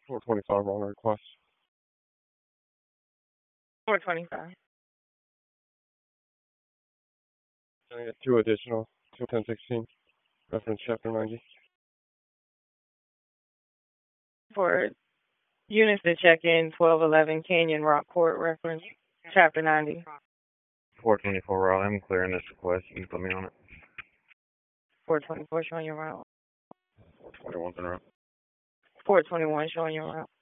425 on request. 425. Can I get two additional, 21016, reference chapter 90? For units to check in, 1211 Canyon Rock Court, reference chapter 90. 424 Raleigh, I'm clearing this request. You can put me on it. 424 showing your route. 421's en route. 421 showing your route.